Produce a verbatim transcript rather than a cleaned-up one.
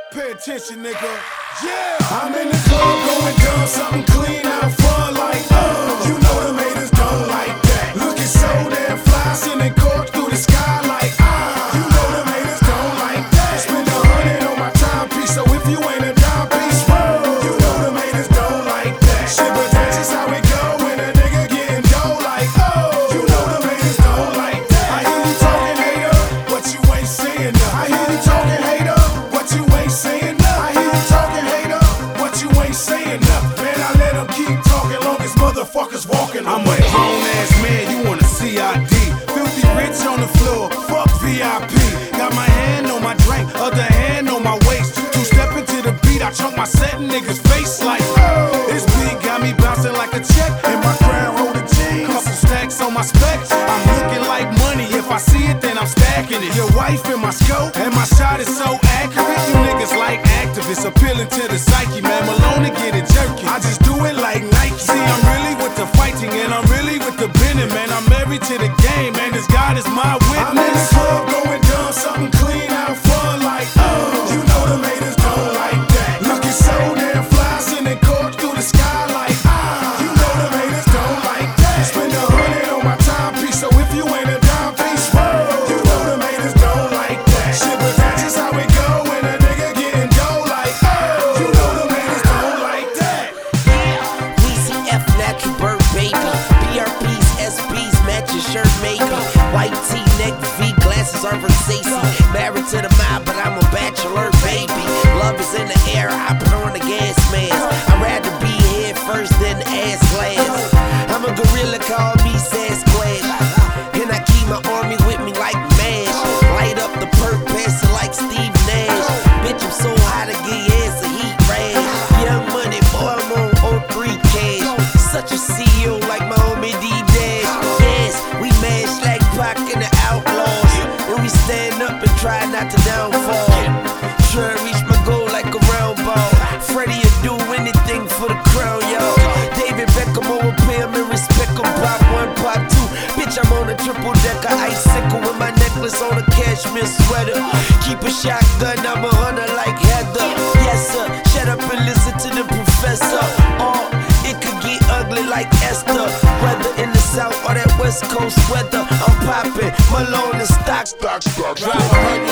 Pay attention, nigga. Yeah! I'm in the club going dumb, something clean out fun like, uh, you know the haters don't like that. Looking so damn fly, sending cork through the sky like, ah, you know the haters don't like that. Spend a hundred on my timepiece, so if you ain't a dime piece, whoa, you know the haters don't like that. Shit, but that's just how it go when a nigga getting dough like, oh, you know the haters don't like that. I hear you talking hater, but you ain't saying nothing. I hear you talking hater, but you ain't saying nothing. I hear you talking hater, but you ain't saying nothing. Man, I let them keep talking long as motherfuckers walking. I'm a grown ass man, you wanna C I D. Filthy rich on the floor, fuck V I P. Got my hand on my drink, other hand on my waist. Two step into the beat, I chunk my set in niggas' face like, oh, this beat got me bouncing like a check. In my crown, hold a jeans, couple stacks on my specs. I'm looking like money, if I see it, then I'm stacking it. Your wife in my scope, and my shot is so accurate. You niggas like activists, appealing to the psyche. Man, Malone to get it jerky. I just do it like Nike. See, I'm really with the fighting, and I'm really with the bending. Man, I'm married to the game, man, this God is my witness. I'm in the club going dumb, something clean out fun like, oh, you know the haters don't like that. Looking so damn fly, sending cork through the sky like, ah, you know the haters don't like that. Spend a hundred on my timepiece, so if you ain't a dime piece, whoa, you know the haters don't like that. Shit, but that's just how it go when a nigga getting dough like, oh, you know the haters don't like that. Weezy F, natural bird baby. B R Ps, S Bs, matching shirt maybe. White tee, neck V, glasses are Versace. Married to the mob, but I'm a bachelor baby. Love is in the air, I put on the gas mask. I'd rather be head first than ass last. I'm a gorilla, call me Sasquatch. And I keep my army with me like MASH. Light up the perk, pass it like Steve Nash. Bitch, I'm so hot, I get your ass a heat rash. Young money, boy, I'm on oh three cash. Such a C E O like my homie D-Dash. Yes, we mash like Pac and the Outlaws. And we stand up and try not to downfall. Try to reach my goal like a round ball. Freddie will do anything for the crown, y'all. David Beckham overpay him and respect him. Pop one, pop two. Bitch, I'm on a triple decker icicle with my necklace on a cashmere sweater. Keep a shotgun, I'm a hunter like Heather. Yes, sir. Shut up and listen to the professor. Oh, it could get ugly like Esther. Whether in the south or that west coast weather, I'm popping Malone and stock, stock, stock. Drop a hundred